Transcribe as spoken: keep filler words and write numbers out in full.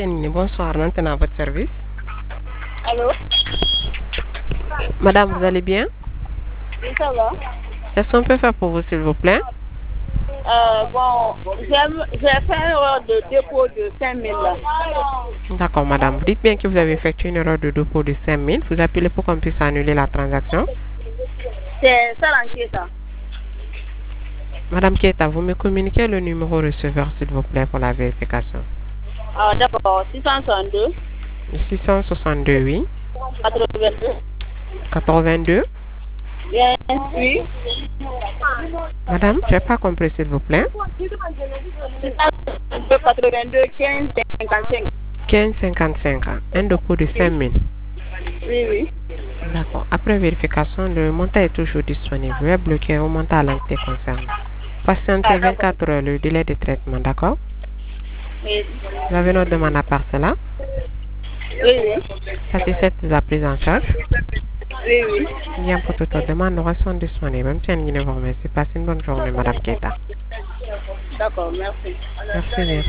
Tienine, bonsoir, maintenant à votre service. Allô? Madame, vous allez bien? Oui, ça va. Qu'est-ce qu'on peut faire pour vous, s'il vous plaît? Euh, bon, j'ai j'ai fait une erreur de dépôt de cinq mille là. D'accord, madame. Vous dites bien que vous avez effectué une erreur de dépôt de cinq mille. Vous appelez pour qu'on puisse annuler la transaction. C'est ça l'enquête. Madame Keta, vous me communiquez le numéro receveur, s'il vous plaît, pour la vérification. Ah, d'accord, six cent soixante-deux. six cent soixante-deux, oui. quatre-vingt-deux. quatre-vingt-deux. vingt-huit. Madame, je n'ai pas compris, s'il vous plaît. quatre-vingt-deux, quinze, cinquante-cinq. quinze cinquante-cinq. Un dépôt de cinq mille. Oui, oui. D'accord. Après vérification, le montant est toujours disponible. Je vais bloquer au montant à l'entité concernée. Patientez vingt-quatre heures le délai de traitement, d'accord? Oui, Vous avez notre demande à part cela? oui, oui. Satisfaite de la prise en charge? Oui, oui. Bien, pour toute autre demande, nous restons disponibles. Même si vous remercie. Passez une bonne journée, Madame Keta. D'accord, merci. Merci bien.